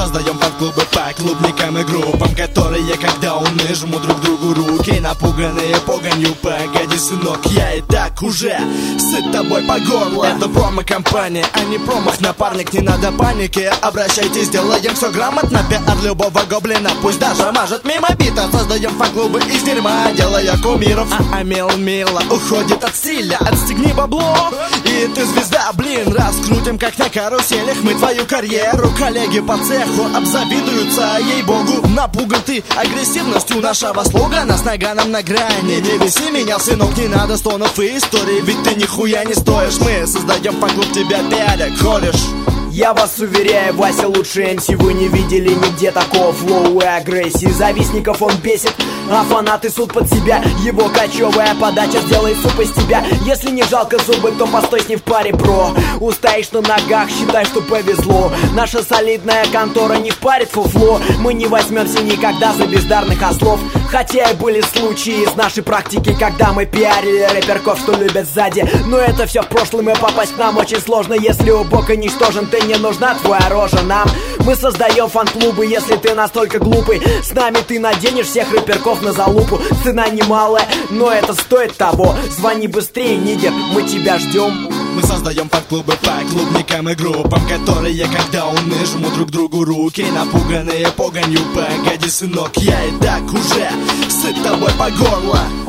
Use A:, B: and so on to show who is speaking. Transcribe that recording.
A: создаем фан-клубы по клубникам и группам, которые, когда умны, жмут друг другу руки. Напуганные погонью, погоди, сынок, я и так уже сыт тобой по горло. Это промо-компания, а не промах, напарник, не надо паники. Обращайтесь, делаем все грамотно. Пиар любого гоблина, пусть даже мажет мимо бита. Создаем фан-клубы из дерьма, делая кумиров. Мило уходит от стиля. Отстегни бабло, и ты звезда, блин. Раскрутим, как на каруселях, мы твою карьеру. Коллеги по цеху обзавидуются, ей-богу. Напуган ты агрессивностью нашего слогана. С наганом на грани, не веси меня, сынок, не надо стонов и историй, ведь ты нихуя не стоишь. Мы создаем фан-клуб, тебя пиаря, ходишь.
B: Я вас уверяю, Вася лучше МС. Вы не видели нигде такого флоу и агрессии. Завистников он бесит, а фанаты суд под себя. Его кочевая подача сделает суп из тебя. Если не жалко зубы, то постой с ней в паре, бро. Устоишь на ногах, считай, что повезло. Наша солидная контора не впарит фуфло. Мы не возьмемся никогда за бездарных ослов. Хотя и были случаи из нашей практики, когда мы пиарили рэперков, что любят сзади. Но это все в прошлом, и попасть к нам очень сложно. Если у бока ничтожен, ты не нужна твоя рожа нам. Мы создаем фан-клубы, если ты настолько глупый. С нами ты наденешь всех рэперков на залупу. Цена немалая, но это стоит того. Звони быстрее, нигер, мы тебя ждем.
A: Мы создаем фан-клубы по клубникам и группам, которые, когда умны, жмут друг другу руки. Напуганные погонью, погоди, сынок, я и так уже сыт тобой по горло.